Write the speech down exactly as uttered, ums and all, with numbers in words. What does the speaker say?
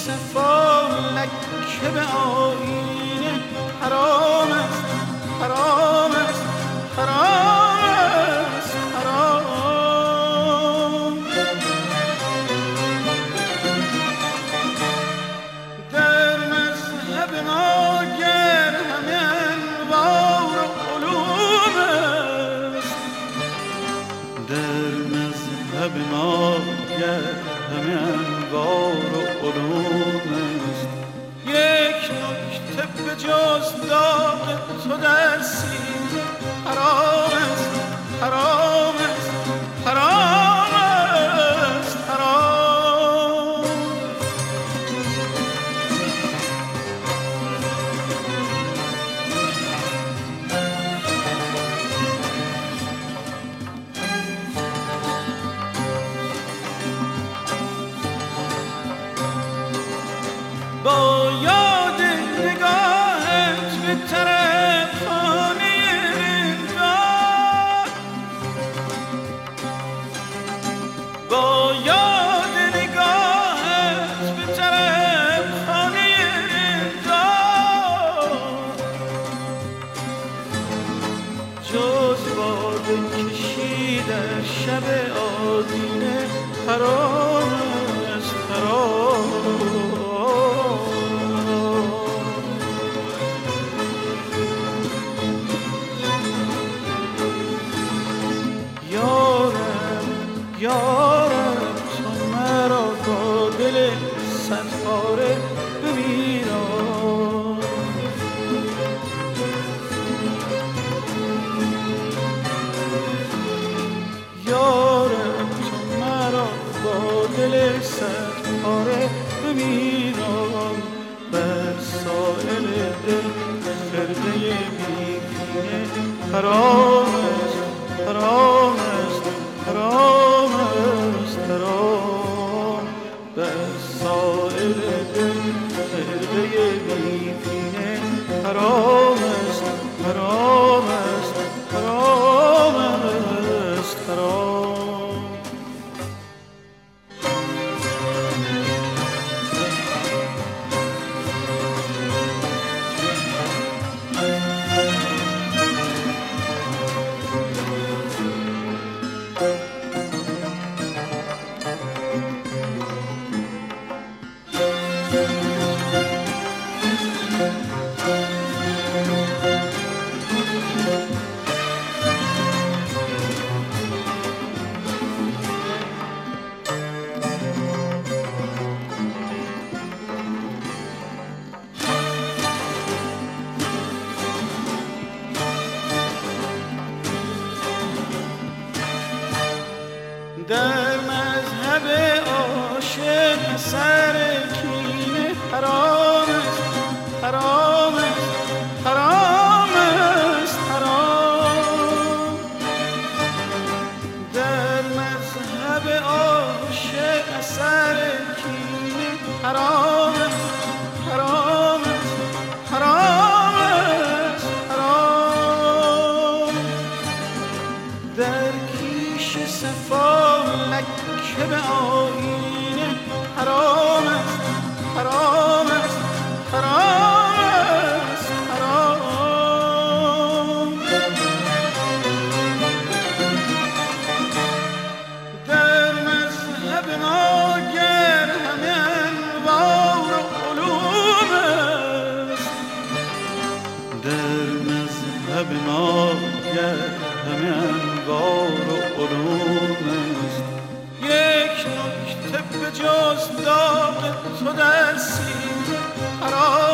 صفا لکه به آیینه حرام است، حرام است، حرام است، حرام. در مذهب ما گر همه انوار و علوم است، در مذهب ما گر همه انوار و علوم است، یک نکته به جز داغ تو در سینه حرام است، حرام است، حرام است، حرام. با یاد نگاهت به طرف خانه رندان، با یاد نگاهت به طرف خانه رندان، جز باده کشیدن شب آدینه حرام است، حرام. یارم تو مرا با دل صد پاره بمیران، یارم تو مرا با دل صد پاره بمیران، بر سائل دل خرقه بی‌کینه حرام است، حرام است، حرام است، حرام. بر سائل دل خرقه بی‌کینه حرام است، حرام است، حرام است، حرام. در مذهب عاشق سر کینه حرام است، حرام است، حرام است، حرام. در مذهب عاشق سر کینه حرام است، حرام است، حرام است، حرام. در کیش صفا لکه به آیینه حرام است، حرام است، حرام است، حرام. در مذهب ما گر همه انوار و علوم است، در مذهب ما گر همه انوار و علوم است، یک نکته به جز داغ تو در سینه حرام